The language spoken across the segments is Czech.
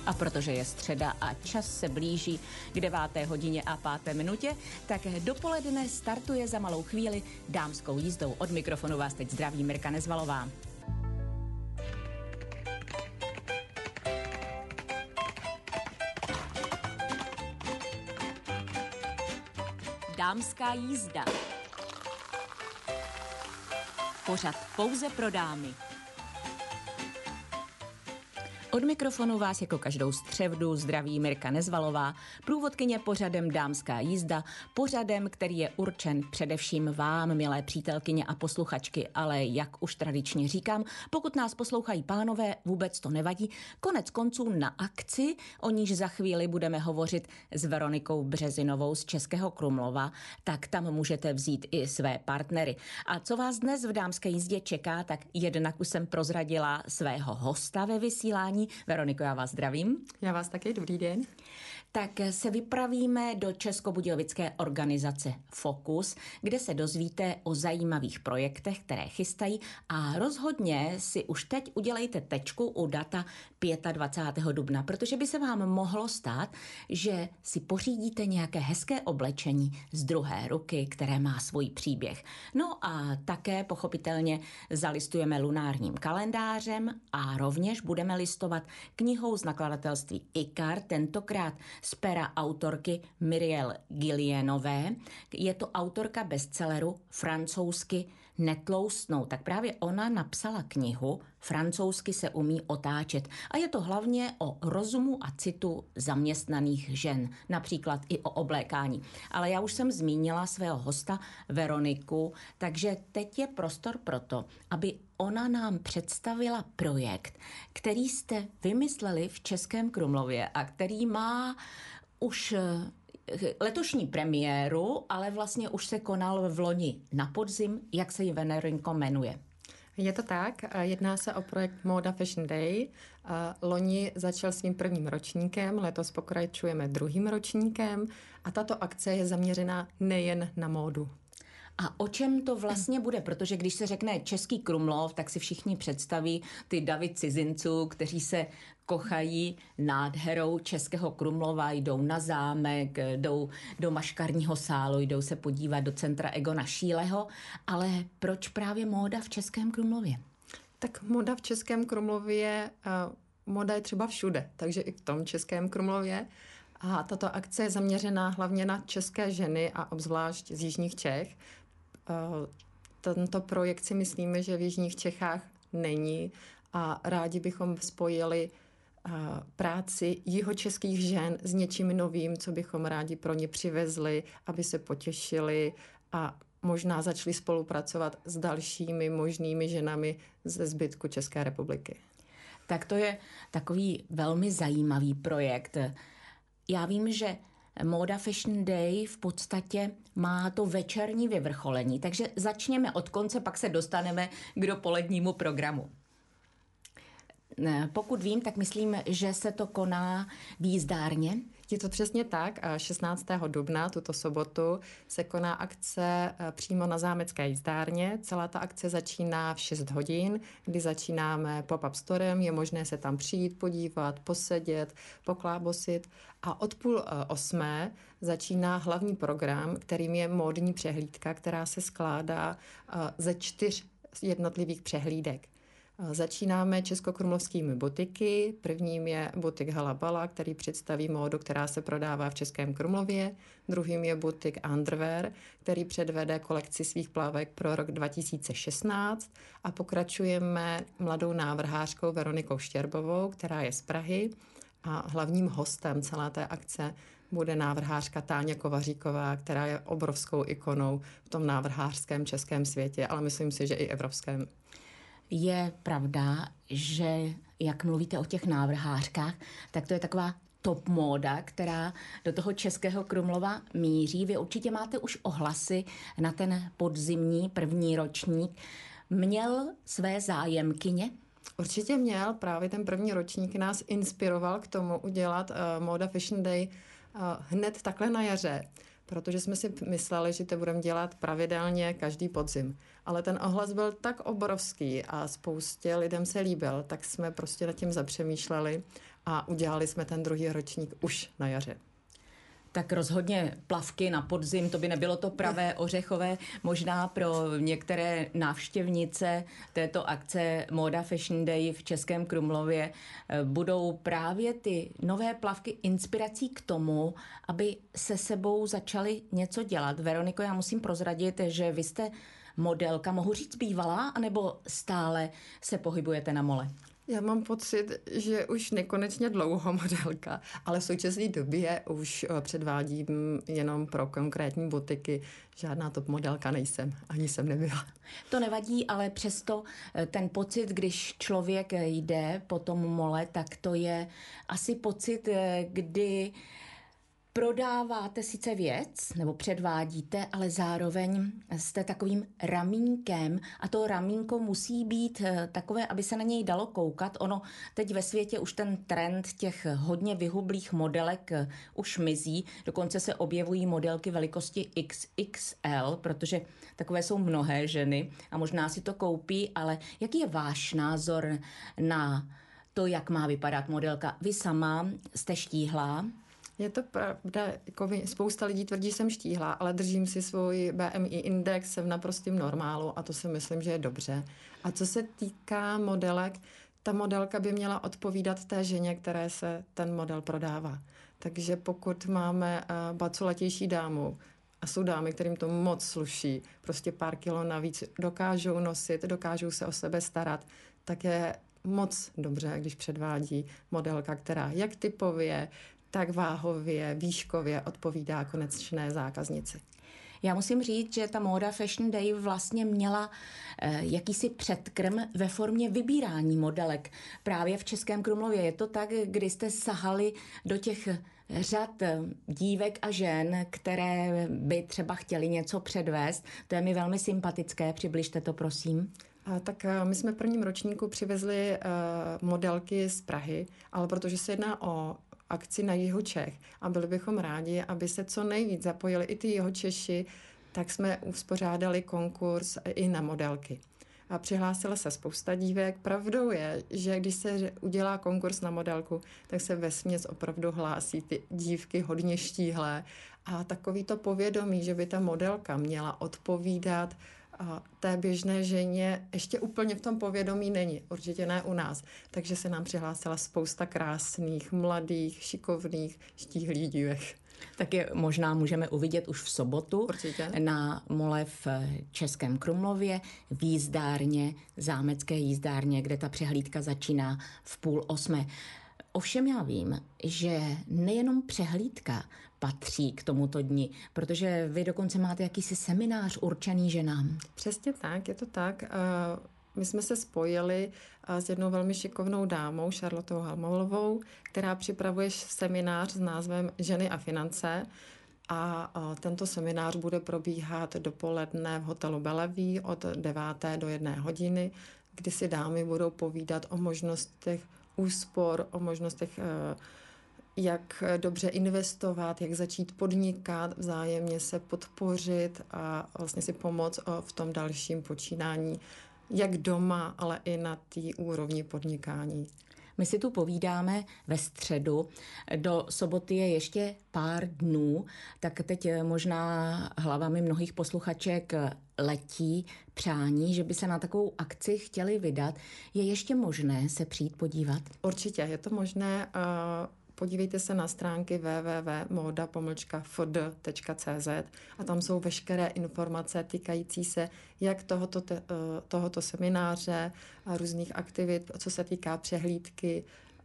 A protože je středa a čas se blíží k 9:05, tak dopoledne startuje za malou chvíli dámskou jízdou. Od mikrofonu vás teď zdraví Mirka Nezvalová. Dámská jízda. Pořad pouze pro dámy. Od mikrofonu vás jako každou středu zdraví Mirka Nezvalová, průvodkyně pořadem Dámská jízda, pořadem, který je určen především vám, milé přítelkyně a posluchačky, ale jak už tradičně říkám, pokud nás poslouchají pánové, vůbec to nevadí. Konec konců na akci, o níž za chvíli budeme hovořit s Veronikou Březinovou z Českého Krumlova, tak tam můžete vzít i své partnery. A co vás dnes v Dámské jízdě čeká, tak jednak už jsem prozradila svého hosta ve vysílání. Veroniko, já vás zdravím. Já vás taky, dobrý den. Tak se vypravíme do českobudějovické organizace Focus, kde se dozvíte o zajímavých projektech, které chystají, a rozhodně si už teď udělejte tečku u data 25. dubna, protože by se vám mohlo stát, že si pořídíte nějaké hezké oblečení z druhé ruky, které má svůj příběh. No a také pochopitelně zalistujeme lunárním kalendářem a rovněž budeme listovat knihou z nakladatelství IKAR, tentokrát z pera autorky Muriel Guillenové. Je to autorka bestselleru Francouzsky netloustnou. Tak právě ona napsala knihu Francouzsky se umí otáčet. A je to hlavně o rozumu a citu zaměstnaných žen, například i o oblékání. Ale já už jsem zmínila svého hosta Veroniku, takže teď je prostor pro to, aby ona nám představila projekt, který jste vymysleli v Českém Krumlově a který má už letošní premiéru, ale vlastně už se konal v loni na podzim. Jak se ji, Veroninko, jmenuje? Je to tak, jedná se o projekt Moda Fashion Day. Loni začal svým prvním ročníkem, letos pokračujeme druhým ročníkem a tato akce je zaměřená nejen na módu. A o čem to vlastně bude? Protože když se řekne Český Krumlov, tak si všichni představí ty davy cizinců, kteří se kochají nádherou Českého Krumlova, jdou na zámek, jdou do Maškarního sálu, jdou se podívat do centra Egona Šíleho. Ale proč právě móda v Českém Krumlově? Tak móda v Českém Krumlově, móda je třeba všude, takže i v tom Českém Krumlově. A tato akce je zaměřená hlavně na české ženy a obzvlášť z jižních Čech. Tento projekt si myslíme, že v jižních Čechách není a rádi bychom spojili práci jihočeských žen s něčím novým, co bychom rádi pro ně přivezli, aby se potěšili a možná začali spolupracovat s dalšími možnými ženami ze zbytku České republiky. Tak to je takový velmi zajímavý projekt. Já vím, že Moda Fashion Day v podstatě má to večerní vyvrcholení, takže začněme od konce, pak se dostaneme k dopolednímu programu. Pokud vím, tak myslím, že se to koná v jízdárně. Je to přesně tak. 16. dubna, tuto sobotu, se koná akce přímo na zámecké jízdárně. Celá ta akce začíná v 6 hodin, kdy začínáme pop-up storem. Je možné se tam přijít, podívat, posedět, poklábosit. A od 7:30 začíná hlavní program, kterým je módní přehlídka, která se skládá ze 4 jednotlivých přehlídek. Začínáme českokrumlovskými butiky. Prvním je butik Halabala, který představí módu, která se prodává v Českém Krumlově. Druhým je butik Underwear, který předvede kolekci svých plavek pro rok 2016. A pokračujeme mladou návrhářkou Veronikou Štěrbovou, která je z Prahy. A hlavním hostem celé té akce bude návrhářka Táňa Kovaříková, která je obrovskou ikonou v tom návrhářském českém světě, ale myslím si, že i evropském. Je pravda, že jak mluvíte o těch návrhářkách, tak to je taková top móda, která do toho Českého Krumlova míří. Vy určitě máte už ohlasy na ten podzimní první ročník. Měl své zájemkyně? Určitě měl. Právě ten první ročník nás inspiroval k tomu udělat Moda Fashion Day hned takhle na jaře. Protože jsme si mysleli, že to budeme dělat pravidelně každý podzim. Ale ten ohlas byl tak obrovský a spoustě lidem se líbil, tak jsme prostě nad tím zapřemýšleli a udělali jsme ten druhý ročník už na jaře. Tak rozhodně plavky na podzim, to by nebylo to pravé ořechové. Možná pro některé návštěvnice této akce Moda Fashion Day v Českém Krumlově budou právě ty nové plavky inspirací k tomu, aby se sebou začali něco dělat. Veroniko, já musím prozradit, že vy jste modelka, mohu říct bývalá, anebo stále se pohybujete na mole? Já mám pocit, že už nekonečně dlouho modelka, ale v současné době už předvádím jenom pro konkrétní butiky. Žádná top modelka nejsem, ani jsem nebyla. To nevadí, ale přesto ten pocit, když člověk jde po tom mole, tak to je asi pocit, kdy prodáváte sice věc, nebo předvádíte, ale zároveň jste takovým ramínkem a to ramínko musí být takové, aby se na něj dalo koukat. Ono teď ve světě už ten trend těch hodně vyhublých modelek už mizí, dokonce se objevují modelky velikosti XXL, protože takové jsou mnohé ženy a možná si to koupí, ale jaký je váš názor na to, jak má vypadat modelka? Vy sama jste štíhlá? Je to pravda, jako spousta lidí tvrdí, že jsem štíhlá, ale držím si svůj BMI index, jsem v naprostém normálu a to si myslím, že je dobře. A co se týká modelek, ta modelka by měla odpovídat té ženě, které se ten model prodává. Takže pokud máme baculatější dámu, a jsou dámy, kterým to moc sluší, prostě pár kilo navíc dokážou nosit, dokážou se o sebe starat, tak je moc dobře, když předvádí modelka, která jak typově, tak váhově, výškově odpovídá konečné zákaznici. Já musím říct, že ta Moda Fashion Day vlastně měla jakýsi předkrm ve formě vybírání modelek. Právě v Českém Krumlově je to tak, kdy jste sahali do těch řad dívek a žen, které by třeba chtěli něco předvést. To je mi velmi sympatické, přibližte to, prosím. Tak my jsme v prvním ročníku přivezli modelky z Prahy, ale protože se jedná o akci na jihu Čech a byli bychom rádi, aby se co nejvíc zapojili i ty Jihočeši, tak jsme uspořádali konkurs i na modelky. A přihlásila se spousta dívek. Pravdou je, že když se udělá konkurs na modelku, tak se vesměs opravdu hlásí ty dívky hodně štíhlé a takový to povědomí, že by ta modelka měla odpovídat a té běžné ženě ještě úplně v tom povědomí není, určitě ne u nás. Takže se nám přihlásila spousta krásných, mladých, šikovných, štíhlých dívek. Tak je možná můžeme uvidět už v sobotu. Určitě. Na mole v Českém Krumlově, v jízdárně, zámecké jízdárně, kde ta přehlídka začíná v 7:30. Ovšem já vím, že nejenom přehlídka patří k tomuto dni, protože vy dokonce máte jakýsi seminář určený ženám. Přesně tak, je to tak. My jsme se spojili s jednou velmi šikovnou dámou, Charlotou Halmolovou, která připravuje seminář s názvem Ženy a finance. A tento seminář bude probíhat dopoledne v hotelu Bellevue od 9. do 1 hodiny, kdy si dámy budou povídat o možnostech úspor, o možnostech, jak dobře investovat, jak začít podnikat, vzájemně se podpořit a vlastně si pomoct v tom dalším počínání, jak doma, ale i na té úrovni podnikání. My si tu povídáme ve středu, do soboty je ještě pár dnů, tak teď možná hlavami mnohých posluchaček letí přání, že by se na takovou akci chtěli vydat. Je ještě možné se přijít podívat? Určitě, je to možné. Podívejte se na stránky www.moda-fd.cz a tam jsou veškeré informace týkající se jak tohoto semináře a různých aktivit, co se týká přehlídky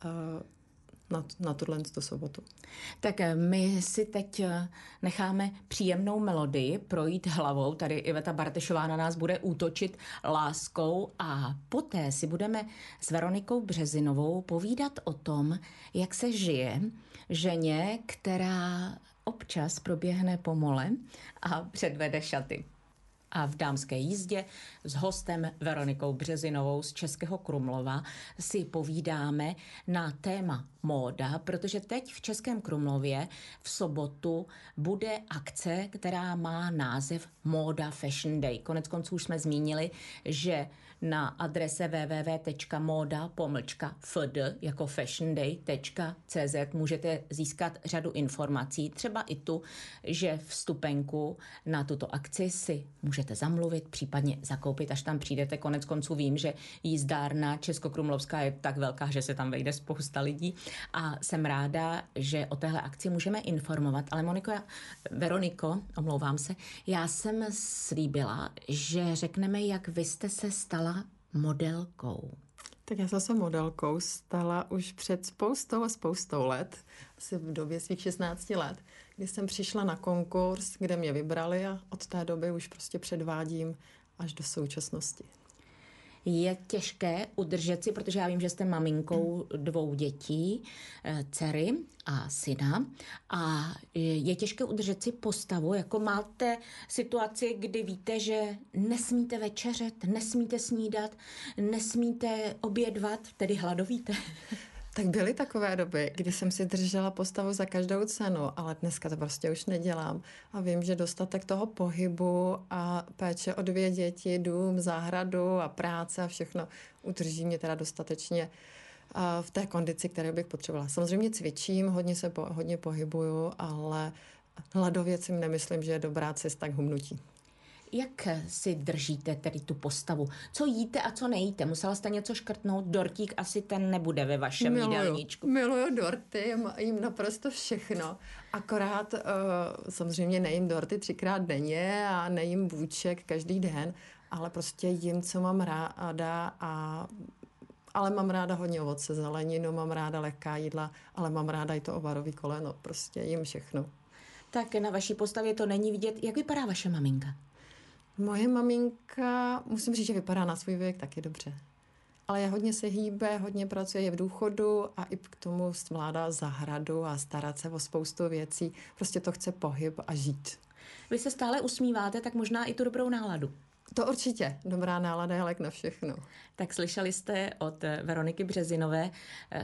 na tuhle sobotu. Tak my si teď necháme příjemnou melodii projít hlavou. Tady Iveta Bartešová na nás bude útočit láskou a poté si budeme s Veronikou Březinovou povídat o tom, jak se žije ženě, která občas proběhne po mole a předvede šaty. A v Dámské jízdě s hostem Veronikou Březinovou z Českého Krumlova si povídáme na téma móda, protože teď v Českém Krumlově v sobotu bude akce, která má název Móda Fashion Day. Koneckonců už jsme zmínili, že na adrese www.moda-fd jako fashionday.cz můžete získat řadu informací, třeba i tu, že vstupenku na tuto akci si můžete zamluvit, případně zakoupit, až tam přijdete. Koneckonců vím, že jízdárna Českokrumlovská je tak velká, že se tam vejde spousta lidí a jsem ráda, že o téhle akci můžeme informovat. Ale Veroniko, omlouvám se, já jsem slíbila, že řekneme, jak vy jste se stala modelkou. Tak já jsem se modelkou stala už před spoustou let, asi v době svých 16 let, kdy jsem přišla na konkurs, kde mě vybrali a od té doby už prostě předvádím až do současnosti. Je těžké udržet si, protože já vím, že jste maminkou 2 dětí, dcery a syna, a je těžké udržet si postavu, jako máte situaci, kdy víte, že nesmíte večeřet, nesmíte snídat, nesmíte obědvat, tedy hladovíte. Tak byly takové doby, kdy jsem si držela postavu za každou cenu, ale dneska to prostě už nedělám. A vím, že dostatek toho pohybu a péče o 2 děti, dům, zahradu a práce a všechno udrží mě teda dostatečně v té kondici, kterou bych potřebovala. Samozřejmě cvičím, hodně pohybuju, ale hladovět si nemyslím, že je dobrá cesta k hubnutí. Jak si držíte tedy tu postavu? Co jíte a co nejíte? Musela jste něco škrtnout? Dortík asi ten nebude ve vašem jídelníčku. Miluju dorty, jím naprosto všechno. Akorát samozřejmě nejím dorty 3krát denně a nejím bůček každý den, ale prostě jím, co mám ráda ale mám ráda hodně ovoce, zeleninu, mám ráda lehká jídla, ale mám ráda i to ovarový koleno. Prostě jím všechno. Tak na vaší postavě to není vidět. Jak vypadá vaše maminka? Moje maminka, musím říct, že vypadá na svůj věk taky dobře. Ale hodně se hýbe, hodně pracuje, je v důchodu a i k tomu zvládá zahradu a starat se o spoustu věcí. Prostě to chce pohyb a žít. Vy se stále usmíváte, tak možná i tu dobrou náladu. To určitě. Dobrá nálada je lék na všechno. Tak slyšeli jste od Veroniky Březinové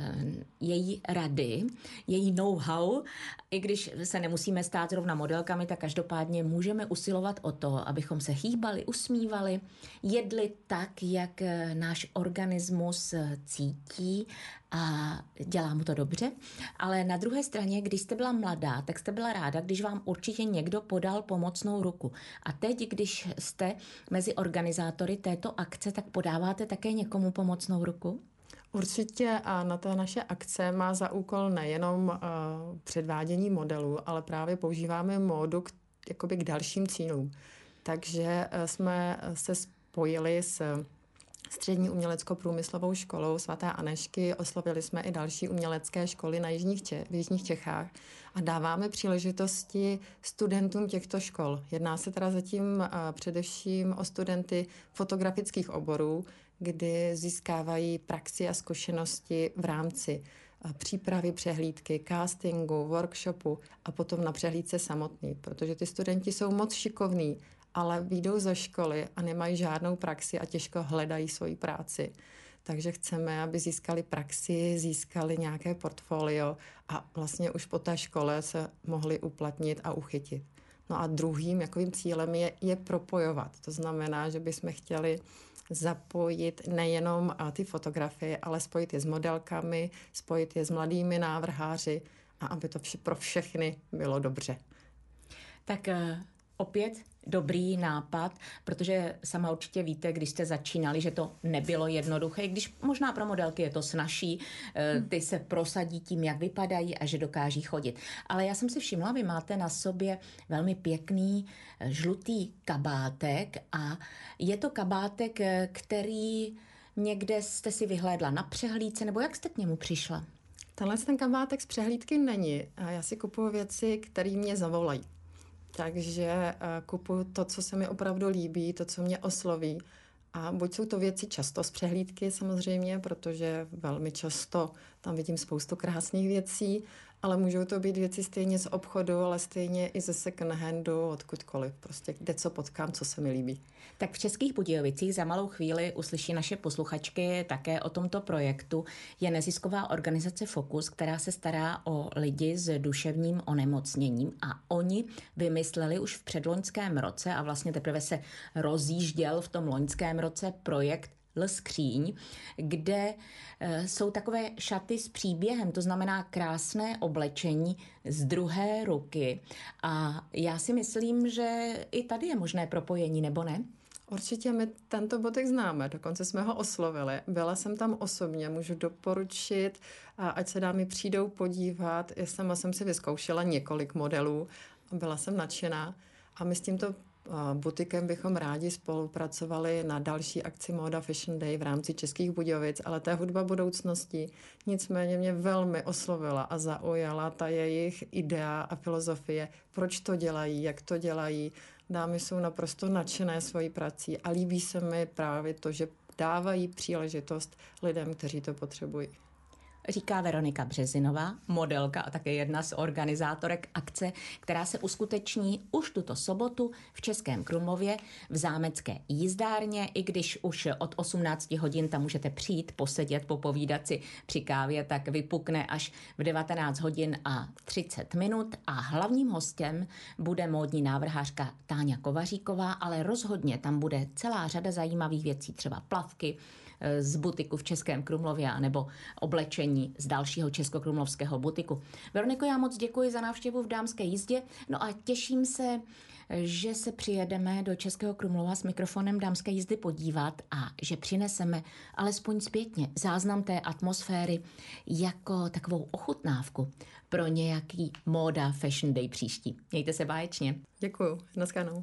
její rady, její know-how. I když se nemusíme stát zrovna modelkami, tak každopádně můžeme usilovat o to, abychom se hýbali, usmívali, jedli tak, jak náš organismus cítí a dělá mu to dobře. Ale na druhé straně, když jste byla mladá, tak jste byla ráda, když vám určitě někdo podal pomocnou ruku. A teď, když jste mezi organizátory této akce, tak podáváte také někomu pomocnou ruku? Určitě a na té naše akce má za úkol nejenom předvádění modelů, ale právě používáme módu k dalším cílům. Takže jsme se spojili s Střední umělecko-průmyslovou školou sv. Anežky, oslovili jsme i další umělecké školy v jižních Čechách a dáváme příležitosti studentům těchto škol. Jedná se teda zatím především o studenty fotografických oborů, kdy získávají praxi a zkušenosti v rámci přípravy přehlídky, castingu, workshopu a potom na přehlídce samotný, protože ty studenti jsou moc šikovní, ale vyjdou ze školy a nemají žádnou praxi a těžko hledají svoji práci. Takže chceme, aby získali praxi, získali nějaké portfolio a vlastně už po té škole se mohli uplatnit a uchytit. No a druhým jakovým cílem je propojovat. To znamená, že bychom chtěli zapojit nejenom ty fotografie, ale spojit je s modelkami, spojit je s mladými návrháři a aby to pro všechny bylo dobře. Tak opět dobrý nápad, protože sama určitě víte, když jste začínali, že to nebylo jednoduché, když možná pro modelky je to snazší, ty se prosadí tím, jak vypadají a že dokáží chodit. Ale já jsem si všimla, vy máte na sobě velmi pěkný žlutý kabátek a je to kabátek, který někde jste si vyhlédla na přehlídce, nebo jak jste k němu přišla? Ten kabátek z přehlídky není. Já si kupuju věci, které mě zavolají. Takže kupuju to, co se mi opravdu líbí, to, co mě osloví. A buď jsou to věci často z přehlídky samozřejmě, protože velmi často Tam vidím spoustu krásných věcí, ale můžou to být věci stejně z obchodu, ale stejně i ze second handu, odkudkoliv. Prostě kde co potkám, co se mi líbí. Tak v Českých Budějovicích za malou chvíli uslyší naše posluchačky také o tomto projektu. Je nezisková organizace Focus, která se stará o lidi s duševním onemocněním a oni vymysleli už v předloňském roce a vlastně teprve se rozjížděl v tom loňském roce projekt Skříň, kde jsou takové šaty s příběhem, to znamená krásné oblečení z druhé ruky. A já si myslím, že i tady je možné propojení, nebo ne? Určitě my tento butik známe, dokonce jsme ho oslovili. Byla jsem tam osobně, můžu doporučit, ať se dámy přijdou podívat. Já sama jsem si vyzkoušela několik modelů a byla jsem nadšená. A my s tímto butikem bychom rádi spolupracovali na další akci Moda Fashion Day v rámci Českých Budějovic, ale to je hudba budoucnosti. Nicméně mě velmi oslovila a zaujala ta jejich idea a filozofie, proč to dělají, jak to dělají. Dámy jsou naprosto nadšené svojí prací a líbí se mi právě to, že dávají příležitost lidem, kteří to potřebují. Říká Veronika Březinová, modelka a také jedna z organizátorek akce, která se uskuteční už tuto sobotu v Českém Krumlově v Zámecké jízdárně. I když už od 18 hodin tam můžete přijít, posedět, popovídat si při kávě, tak vypukne až v 19 hodin a 30 minut. A hlavním hostem bude módní návrhářka Táňa Kovaříková, ale rozhodně tam bude celá řada zajímavých věcí, třeba plavky z butiku v Českém Krumlově nebo oblečení z dalšího českokrumlovského butiku. Veroniko, já moc děkuji za návštěvu v Dámské jízdě, no a těším se, že se přijedeme do Českého Krumlova s mikrofonem Dámské jízdy podívat a že přineseme alespoň zpětně záznam té atmosféry jako takovou ochutnávku pro nějaký Moda Fashion Day příští. Mějte se báječně. Děkuju, naschledanou.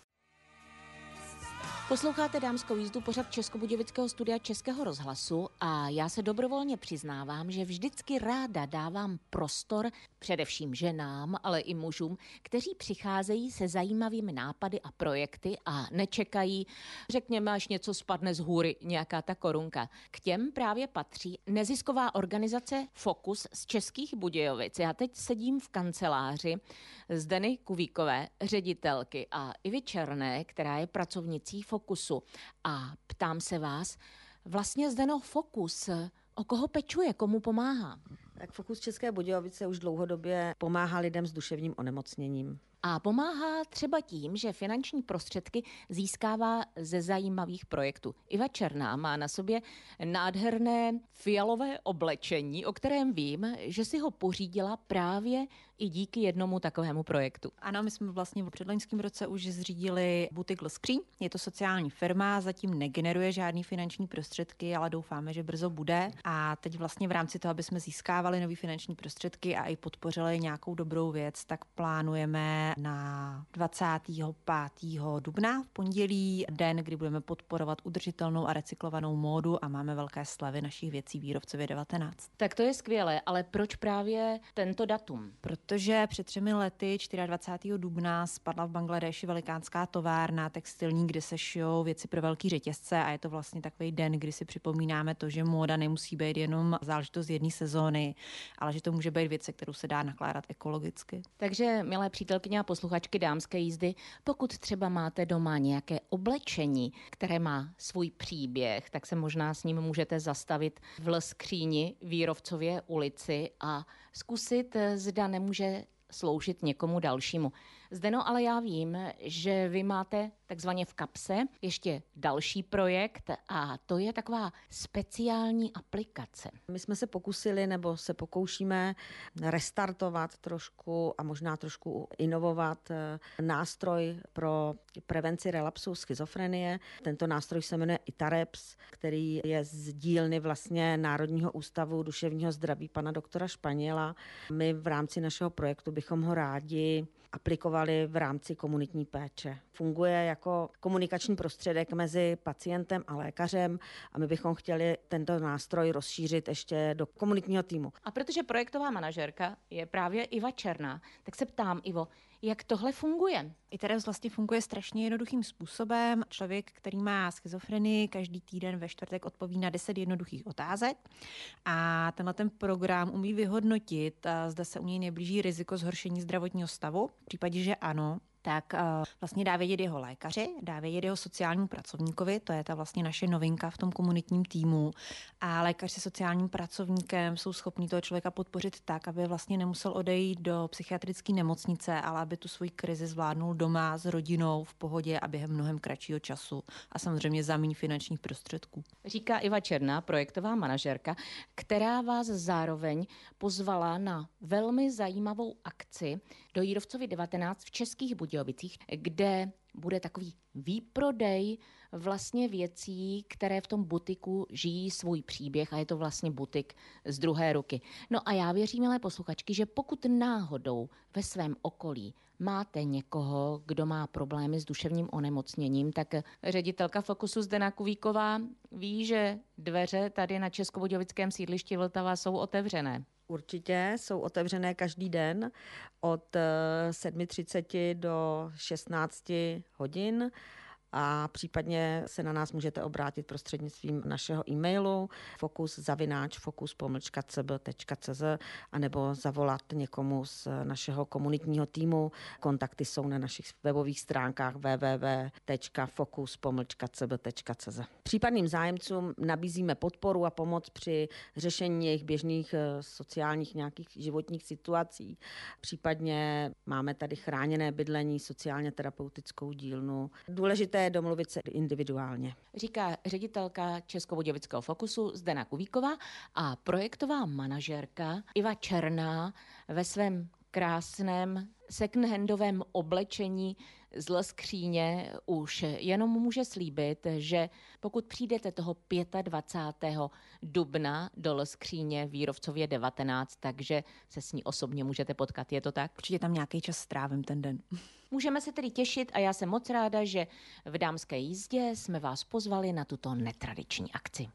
Posloucháte Dámskou jízdu, pořad Českobudějovického studia Českého rozhlasu a já se dobrovolně přiznávám, že vždycky ráda dávám prostor především ženám, ale i mužům, kteří přicházejí se zajímavými nápady a projekty a nečekají, řekněme, až něco spadne z hůry, nějaká ta korunka. K těm právě patří nezisková organizace Focus z Českých Budějovic. Já teď sedím v kanceláři Zdeny Kuvíkové, ředitelky, a Ivy Černé, která je pracovnicí Focusu. A ptám se vás, vlastně Zdeno, Focus, o koho pečuje, komu pomáhá? Tak Focus České Budějovice už dlouhodobě pomáhá lidem s duševním onemocněním. A pomáhá třeba tím, že finanční prostředky získává ze zajímavých projektů. Iva Černá má na sobě nádherné fialové oblečení, o kterém vím, že si ho pořídila právě i díky jednomu takovému projektu. Ano, my jsme vlastně v předloňském roce už zřídili butik Skříň. Je to sociální firma, zatím negeneruje žádný finanční prostředky, ale doufáme, že brzo bude. A teď vlastně v rámci toho, aby jsme získávali nový finanční prostředky a i podpořili nějakou dobrou věc, tak plánujeme na 25. dubna v pondělí den, kdy budeme podporovat udržitelnou a recyklovanou módu a máme velké slevy našich věcí výrobcově 19. Tak to je skvělé, ale proč právě tento datum? Protože před 3 lety, 24. dubna, spadla v Bangladeši velikánská továrna textilní, kde se šijou věci pro velký řetězce a je to vlastně takový den, kdy si připomínáme to, že móda nemusí být jenom záležitost jedné sezóny, ale že to může být věc, kterou se dá nakládat ekologicky. Takže, milé přítelkyně a posluchačky Dámské jízdy, pokud třeba máte doma nějaké oblečení, které má svůj příběh, tak se možná s ním můžete zastavit v Skříni Výrovcově ulici a zkusit, zda nemůže sloužit někomu dalšímu. Zdeno, ale já vím, že vy máte takzvaně v kapse ještě další projekt a to je taková speciální aplikace. My jsme se pokusili nebo se pokoušíme restartovat trošku a možná trošku inovovat nástroj pro prevenci relapsu schizofrenie. Tento nástroj se jmenuje ITAREPS, který je z dílny vlastně Národního ústavu duševního zdraví pana doktora Španěla. My v rámci našeho projektu bychom ho rádi aplikovali v rámci komunitní péče. Funguje jako komunikační prostředek mezi pacientem a lékařem a my bychom chtěli tento nástroj rozšířit ještě do komunitního týmu. A protože projektová manažerka je právě Iva Černá, tak se ptám, Ivo, Jak tohle funguje? iTeres vlastně funguje strašně jednoduchým způsobem. Člověk, který má schizofrenii, každý týden ve čtvrtek odpoví na 10 jednoduchých otázek a ten program umí vyhodnotit, zda se u něj neblíží riziko zhoršení zdravotního stavu. V případě, že ano, tak vlastně dá vědět jeho lékaři, dá vědět jeho sociálnímu pracovníkovi, to je ta vlastně naše novinka v tom komunitním týmu. A lékař se sociálním pracovníkem jsou schopni toho člověka podpořit tak, aby vlastně nemusel odejít do psychiatrické nemocnice, ale aby tu svoji krizi zvládnul doma s rodinou v pohodě a během mnohem kratšího času a samozřejmě za méně finančních prostředků. Říká Iva Černá, projektová manažerka, která vás zároveň pozvala na velmi zajímavou akci do Jírovcovy 19 v Českých Budějovicích, kde bude takový výprodej vlastně věcí, které v tom butiku žijí svůj příběh a je to vlastně butik z druhé ruky. No a já věřím, milé posluchačky, že pokud náhodou ve svém okolí máte někoho, kdo má problémy s duševním onemocněním, tak ředitelka Fokusu Zdena Kuvíková ví, že dveře tady na českobudějovickém sídlišti Vltava jsou otevřené. Určitě jsou otevřené každý den od 7:30 do 16 hodin a případně se na nás můžete obrátit prostřednictvím našeho e-mailu fokus@fokus.cb.cz anebo zavolat někomu z našeho komunitního týmu. Kontakty jsou na našich webových stránkách www.fokus.cb.cz. Případným zájemcům nabízíme podporu a pomoc při řešení jejich běžných sociálních nějakých životních situací. Případně máme tady chráněné bydlení, sociálně terapeutickou dílnu. Důležité je domluvit se individuálně. Říká ředitelka Českobudějovického Fokusu Zdena Kuvíková a projektová manažerka Iva Černá ve svém krásném second-handovém oblečení z Lskříně už jenom může slíbit, že pokud přijdete toho 25. dubna do Lskříně v Jírovcově 19, takže se s ní osobně můžete potkat. Je to tak? Určitě tam nějaký čas strávím ten den. Můžeme se tedy těšit a já jsem moc ráda, že v Dámské jízdě jsme vás pozvali na tuto netradiční akci.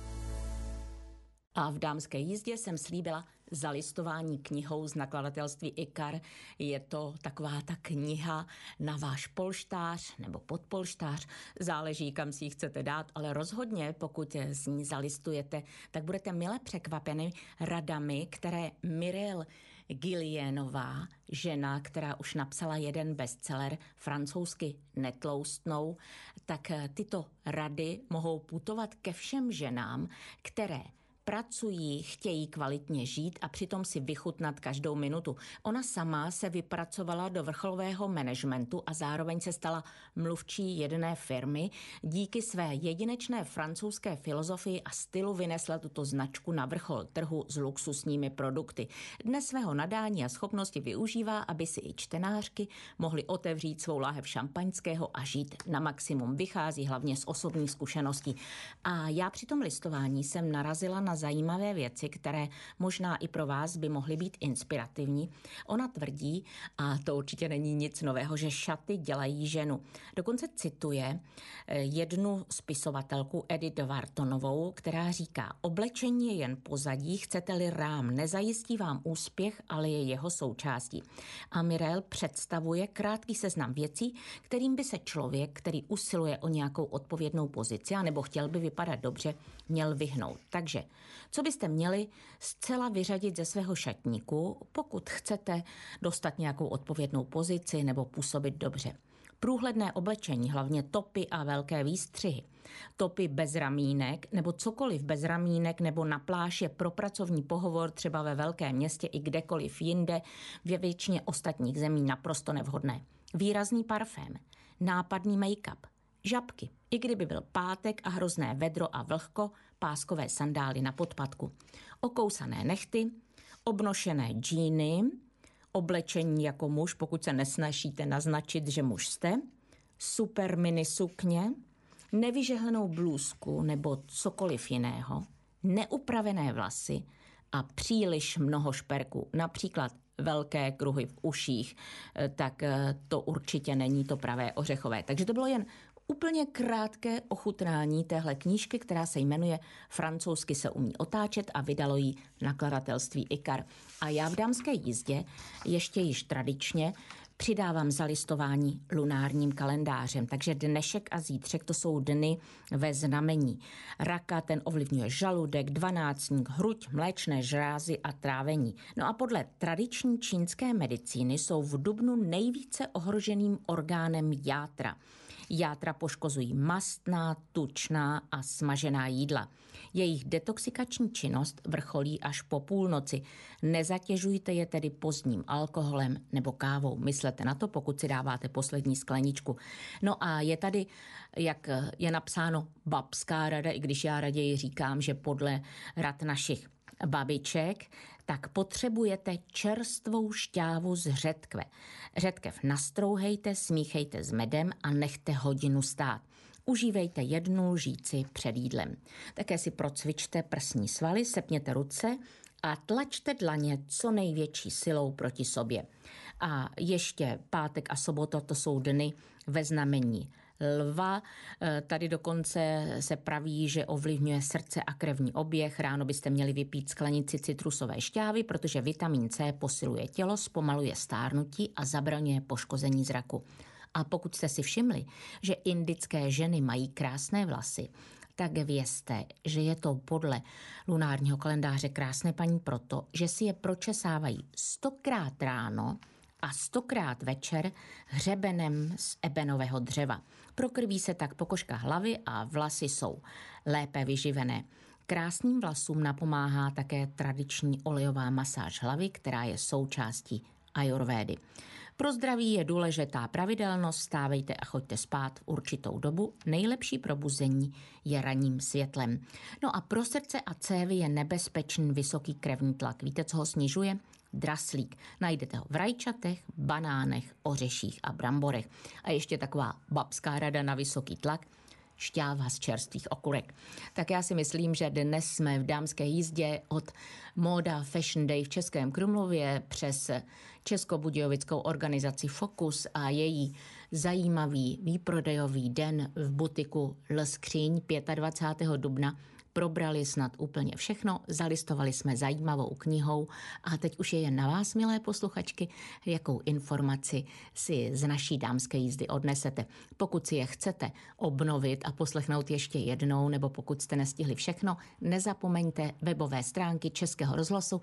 A v Dámské jízdě jsem slíbila zalistování knihou z nakladatelství IKAR. Je to taková ta kniha na váš polštář nebo podpolštář. Záleží, kam si ji chcete dát, ale rozhodně, pokud z ní zalistujete, tak budete mile překvapeni radami, které Mireille Gillianová, žena, která už napsala jeden bestseller, francouzsky Netloustnou, tak tyto rady mohou putovat ke všem ženám, které pracují, chtějí kvalitně žít a přitom si vychutnat každou minutu. Ona sama se vypracovala do vrcholového managementu a zároveň se stala mluvčí jedné firmy. Díky své jedinečné francouzské filozofii a stylu vynesla tuto značku na vrchol trhu s luxusními produkty. Dnes svého nadání a schopnosti využívá, aby si i čtenářky mohly otevřít svou láhev šampaňského a žít na maximum. Vychází hlavně z osobních zkušeností. A já při tom listování jsem narazila na zajímavé věci, které možná i pro vás by mohly být inspirativní. Ona tvrdí, a to určitě není nic nového, že šaty dělají ženu. Dokonce cituje jednu spisovatelku Edith Whartonovou, která říká: oblečení je jen pozadí, chcete-li rám, nezajistí vám úspěch, ale je jeho součástí. A Mireille představuje krátký seznam věcí, kterým by se člověk, který usiluje o nějakou odpovědnou pozici anebo chtěl by vypadat dobře, měl vyhnout. Takže co byste měli zcela vyřadit ze svého šatníku, pokud chcete dostat nějakou odpovědnou pozici nebo působit dobře? Průhledné oblečení, hlavně topy a velké výstřihy. Topy bez ramínek nebo cokoliv bez ramínek nebo na pláž je pro pracovní pohovor třeba ve velkém městě i kdekoliv jinde, ve většině ostatních zemí naprosto nevhodné. Výrazný parfém, nápadný make-up, žabky, i kdyby byl pátek a hrozné vedro a vlhko, páskové sandály na podpatku, okousané nehty, obnošené džíny, oblečení jako muž, pokud se nesnažíte naznačit, že muž jste, super mini sukně, nevyžehlenou blůzku nebo cokoliv jiného, neupravené vlasy a příliš mnoho šperků, například velké kruhy v uších, tak to určitě není to pravé ořechové. Takže to bylo jen úplně krátké ochutnání téhle knížky, která se jmenuje Francouzsky se umí otáčet a vydalo ji nakladatelství IKAR. A já v Dámské jízdě ještě již tradičně přidávám zalistování lunárním kalendářem, takže dnešek a zítřek to jsou dny ve znamení raka, ten ovlivňuje žaludek, dvanácník, hruď, mléčné žlázy a trávení. No a podle tradiční čínské medicíny jsou v dubnu nejvíce ohroženým orgánem játra. Játra poškozují mastná, tučná a smažená jídla. Jejich detoxikační činnost vrcholí až po půlnoci. Nezatěžujte je tedy pozdním alkoholem nebo kávou. Myslete na to, pokud si dáváte poslední skleničku. No a je tady, jak je napsáno, babská rada, i když já raději říkám, že podle rad našich babiček, tak potřebujete čerstvou šťávu z řetkve. Řetkev nastrouhejte, smíchejte s medem a nechte hodinu stát. Užívejte 1 lžíci před jídlem. Také si procvičte prsní svaly, sepněte ruce a tlačte dlaně co největší silou proti sobě. A ještě pátek a sobota, to jsou dny ve znamení lva. Tady dokonce se praví, že ovlivňuje srdce a krevní oběh. Ráno byste měli vypít sklenici citrusové šťávy, protože vitamin C posiluje tělo, zpomaluje stárnutí a zabraňuje poškození zraku. A pokud jste si všimli, že indické ženy mají krásné vlasy, tak vězte, že je to podle lunárního kalendáře krásné paní proto, že si je pročesávají 100krát ráno a 100krát večer hřebenem z ebenového dřeva. Prokrví se tak pokožka hlavy a vlasy jsou lépe vyživené. Krásným vlasům napomáhá také tradiční olejová masáž hlavy, která je součástí ajurvédy. Pro zdraví je důležitá pravidelnost, vstávejte a choďte spát v určitou dobu. Nejlepší probuzení je ranním světlem. No a pro srdce a cévy je nebezpečný vysoký krevní tlak. Víte, co ho snižuje? Draslík. Najdete ho v rajčatech, banánech, ořeších a bramborech. A ještě taková babská rada na vysoký tlak. Šťáva z čerstvých okurek. Tak já si myslím, že dnes jsme v dámské jízdě od Móda Fashion Day v Českém Krumlově přes českobudějovickou organizaci Focus a její zajímavý výprodejový den v butiku Le Skříň 25. dubna probrali snad úplně všechno, zalistovali jsme zajímavou knihou a teď už je jen na vás, milé posluchačky, jakou informaci si z naší dámské jízdy odnesete. Pokud si je chcete obnovit a poslechnout ještě jednou, nebo pokud jste nestihli všechno, nezapomeňte webové stránky Českého rozhlasu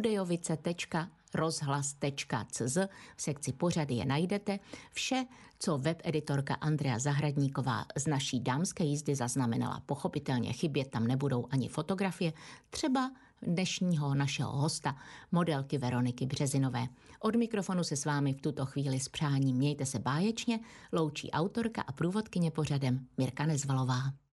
budejovice.rozhlas.cz, v sekci pořady je najdete. Vše, co webeditorka Andrea Zahradníková z naší dámské jízdy zaznamenala. Pochopitelně chybět tam nebudou ani fotografie, třeba dnešního našeho hosta, modelky Veroniky Březinové. Od mikrofonu se s vámi v tuto chvíli s přáním mějte se báječně, loučí autorka a průvodkyně pořadem Mirka Nezvalová.